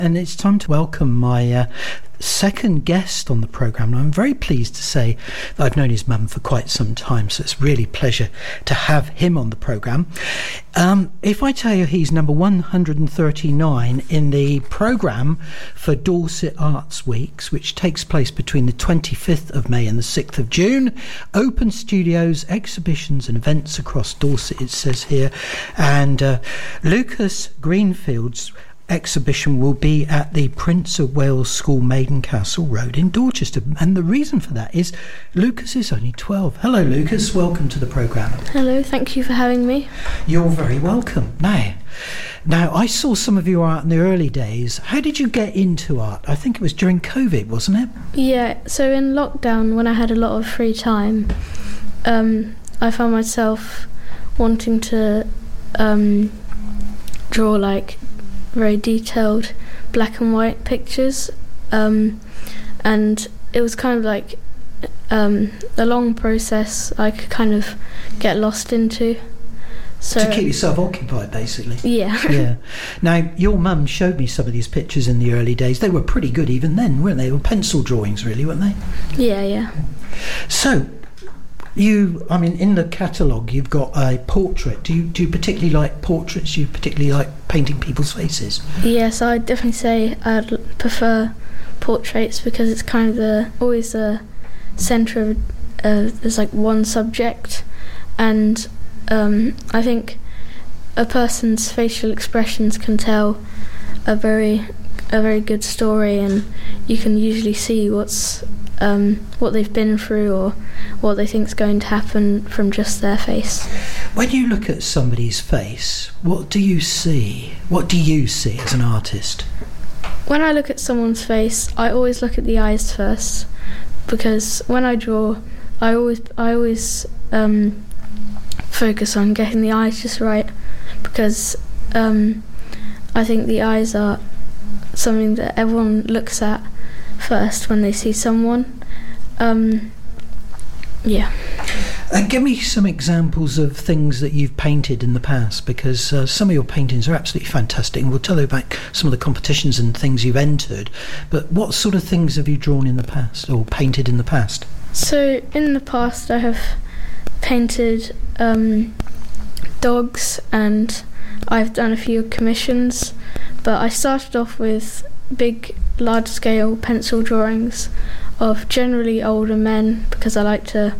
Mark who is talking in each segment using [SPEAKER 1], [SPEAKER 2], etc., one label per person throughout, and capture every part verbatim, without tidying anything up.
[SPEAKER 1] And it's time to welcome my uh, second guest on the programme. I'm very pleased to say that I've known his mum for quite some time, so it's really a pleasure to have him on the programme. Um, if I tell you he's number one hundred thirty-nine in the programme for Dorset Arts Weeks, which takes place between the twenty-fifth of May and the sixth of June, open studios, exhibitions and events across Dorset, it says here, and uh, Lucas Greenfield's exhibition will be at the Prince of Wales School, Maiden Castle Road in Dorchester, and the reason for that is Lucas is only twelve. Hello Lucas, welcome to the programme.
[SPEAKER 2] Hello, thank you for having me.
[SPEAKER 1] You're very welcome. Now, now I saw some of your art in the early days. How did you get into art? I think it was during COVID, wasn't it?
[SPEAKER 2] Yeah, so in lockdown when I had a lot of free time, um, I found myself wanting to um, draw like very detailed black and white pictures, um, and it was kind of like um, a long process I could kind of get lost into. So
[SPEAKER 1] to keep yourself occupied, basically.
[SPEAKER 2] Yeah.
[SPEAKER 1] Yeah. Now, your mum showed me some of these pictures in the early days. They were pretty good even then, weren't they? They were pencil drawings, really, weren't they?
[SPEAKER 2] Yeah, yeah.
[SPEAKER 1] So, you, I mean, in the catalogue, you've got a portrait. Do you do you particularly like portraits? Do you particularly like painting people's faces?
[SPEAKER 2] Yes, I'd definitely say I'd prefer portraits because it's kind of the always the centre of uh, there's like one subject, and um, I think a person's facial expressions can tell a very a very good story, and you can usually see what's um, what they've been through or what they think's going to happen from just their face.
[SPEAKER 1] When you look at somebody's face, what do you see? What do you see as an artist?
[SPEAKER 2] When I look at someone's face, I always look at the eyes first, because when I draw, I always I always um, focus on getting the eyes just right, because um, I think the eyes are something that everyone looks at first when they see someone. Um, yeah.
[SPEAKER 1] And give me some examples of things that you've painted in the past, because uh, some of your paintings are absolutely fantastic, and we'll tell you about some of the competitions and things you've entered. But what sort of things have you drawn in the past or painted in the past?
[SPEAKER 2] So in the past I have painted um, dogs, and I've done a few commissions, but I started off with big large scale pencil drawings of generally older men, because I like to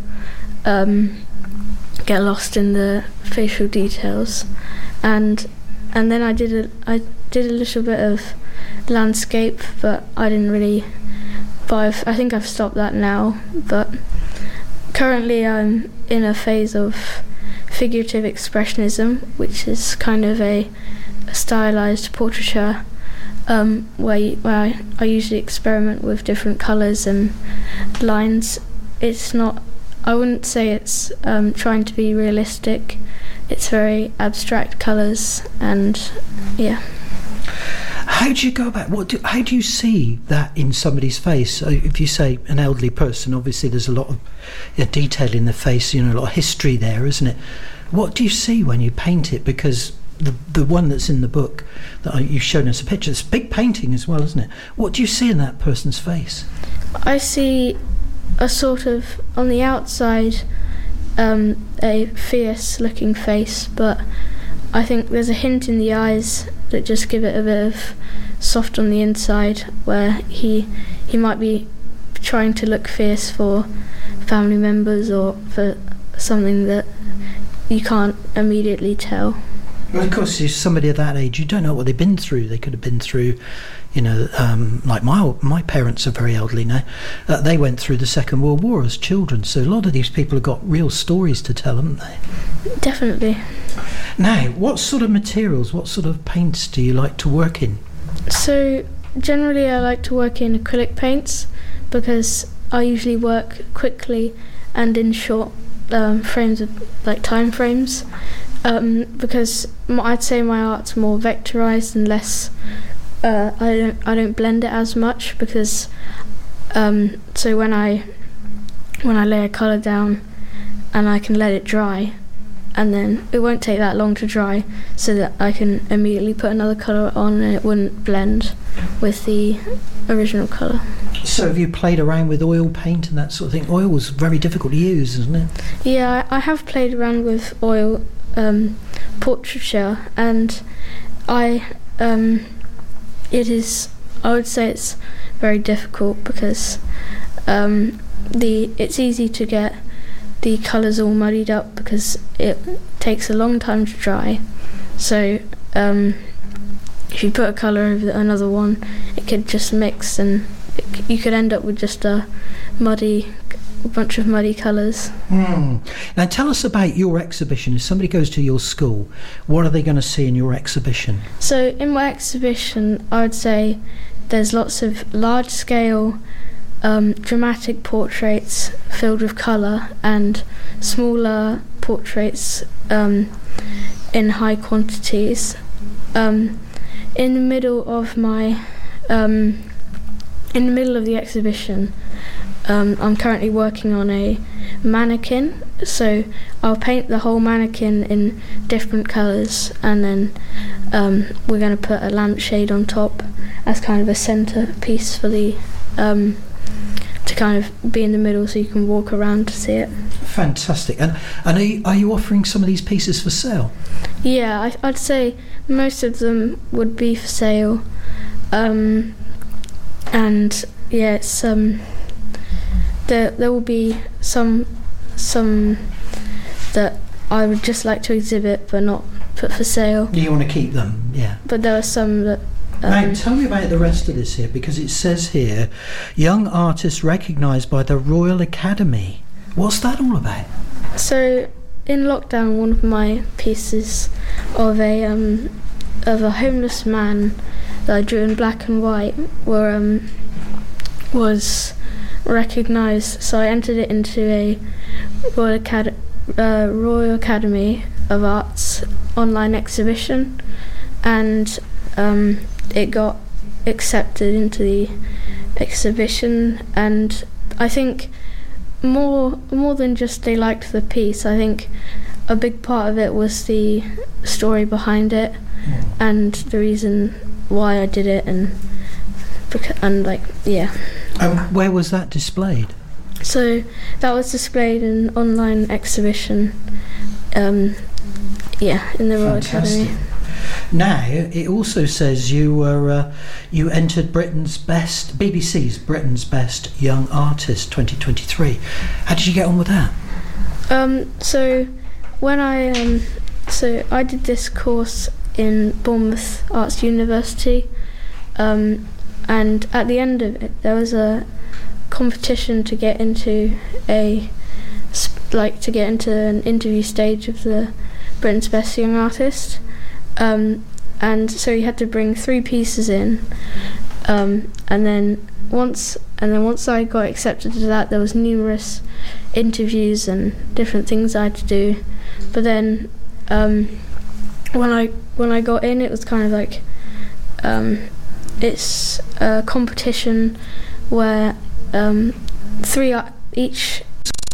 [SPEAKER 2] um, get lost in the facial details, and and then I did a I did a little bit of landscape, but I didn't really but I've, I think I've stopped that now. But currently I'm in a phase of figurative expressionism, which is kind of a, a stylized portraiture, um, where, you, where I, I usually experiment with different colours and lines. It's not, I wouldn't say it's um, trying to be realistic. It's very abstract colours, and yeah.
[SPEAKER 1] How do you go about, what do, how do you see that in somebody's face? So if you say an elderly person, obviously there's a lot of you know, detail in the face, you know, a lot of history there, isn't it? What do you see when you paint it? Because the the one that's in the book that you've shown us a picture, it's a big painting as well, isn't it? What do you see in that person's face?
[SPEAKER 2] I see a sort of, on the outside, um, a fierce looking face, but I think there's a hint in the eyes that just give it a bit of soft on the inside, where he he might be trying to look fierce for family members or for something that you can't immediately tell.
[SPEAKER 1] Well, of course, if somebody of that age, you don't know what they've been through. They could have been through, you know, um, like my my parents are very elderly now. Uh, they went through the Second World War as children, so a lot of these people have got real stories to tell, haven't they?
[SPEAKER 2] Definitely.
[SPEAKER 1] Now, what sort of materials, what sort of paints do you like to work in?
[SPEAKER 2] So, generally I like to work in acrylic paints, because I usually work quickly and in short um, frames, of, like time frames. Um, because I'd say my art's more vectorized and less. Uh, I don't I don't blend it as much, because um, so when I when I lay a colour down and I can let it dry, and then it won't take that long to dry, so that I can immediately put another colour on and it wouldn't blend with the original colour.
[SPEAKER 1] So have you played around with oil paint and that sort of thing? Oil was very difficult to use, isn't it?
[SPEAKER 2] Yeah, I, I have played around with oil um, portraiture, and I um, it is I would say it's very difficult because um, the it's easy to get the colours all muddied up because it takes a long time to dry. So um, if you put a colour over another one, it could just mix, and it, you could end up with just a muddy, a bunch of muddy colours.
[SPEAKER 1] Mm. Now tell us about your exhibition. If somebody goes to your school, what are they going to see in your exhibition?
[SPEAKER 2] So in my exhibition, I would say there's lots of large-scale Um, dramatic portraits filled with colour, and smaller portraits um, in high quantities. Um, in the middle of my, um, in the middle of the exhibition, um, I'm currently working on a mannequin. So I'll paint the whole mannequin in different colours, and then um, we're going to put a lampshade on top as kind of a centrepiece for the. Um, to kind of be in the middle so you can walk around to see it.
[SPEAKER 1] Fantastic. And, and are, you, are you offering some of these pieces for sale?
[SPEAKER 2] Yeah, I, I'd say most of them would be for sale. Um, and yeah, it's, um, there, there will be some, some that I would just like to exhibit but not put for sale.
[SPEAKER 1] You want to keep them, yeah.
[SPEAKER 2] But there are some that Um,
[SPEAKER 1] now, tell me about the rest of this here, because it says here, young artists recognised by the Royal Academy. What's that all about?
[SPEAKER 2] So, in lockdown, one of my pieces of a um, of a homeless man that I drew in black and white were um, was recognised. So I entered it into a Royal, Acad- uh, Royal Academy of Arts online exhibition, and um, it got accepted into the exhibition. And I think more more than just they liked the piece, I think a big part of it was the story behind it mm. and the reason why I did it, and and like yeah.
[SPEAKER 1] Um, where was that displayed?
[SPEAKER 2] So that was displayed in an online exhibition. Um, yeah, in the Royal
[SPEAKER 1] Fantastic.
[SPEAKER 2] Academy.
[SPEAKER 1] Now, it also says you were uh, you entered Britain's best, B B C's Britain's Best Young Artist twenty twenty-three. How did you get on with that?
[SPEAKER 2] Um, so when I um, so I did this course in Bournemouth Arts University, um, and at the end of it, there was a competition to get into a like to get into an interview stage of the Britain's Best Young Artist. Um, and so you had to bring three pieces in, um, and then once and then once I got accepted to that, there was numerous interviews and different things I had to do. But then um, when I when I got in, it was kind of like um, it's a competition where um, three uh, each.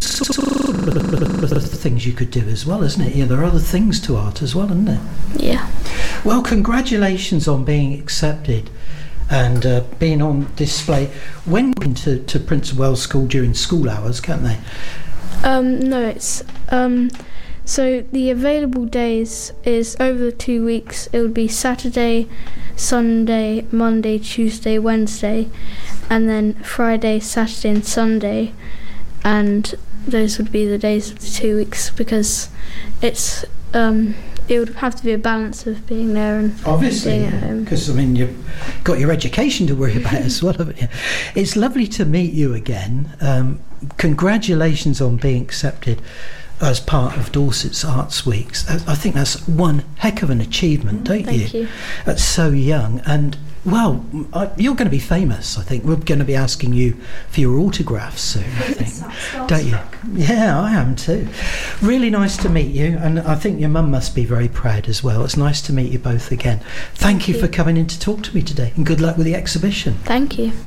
[SPEAKER 1] Things you could do as well, isn't it? Yeah, there are other things to art as well, isn't there?
[SPEAKER 2] Yeah.
[SPEAKER 1] Well, congratulations on being accepted and uh, being on display. When to to Prince of Wales School during school hours, can't they?
[SPEAKER 2] Um, no, it's um, so the available days is over the two weeks. It would be Saturday, Sunday, Monday, Tuesday, Wednesday, and then Friday, Saturday, and Sunday, and those would be the days of the two weeks because it's um, it would have to be a balance of being there and
[SPEAKER 1] obviously
[SPEAKER 2] being at home.
[SPEAKER 1] Because I mean you've got your education to worry about as well, haven't you? It's lovely to meet you again. Um, congratulations on being accepted as part of Dorset's Arts Weeks. I think that's one heck of an achievement, don't
[SPEAKER 2] Thank
[SPEAKER 1] you?
[SPEAKER 2] you.
[SPEAKER 1] That's so young, and well, I, you're going to be famous. I think we're going to be asking you for your autographs soon. I think, don't you? Yeah, I am too. Really nice to meet you, and I think your mum must be very proud as well. It's nice to meet you both again. Thank, Thank you, you for coming in to talk to me today, and good luck with the exhibition.
[SPEAKER 2] Thank you.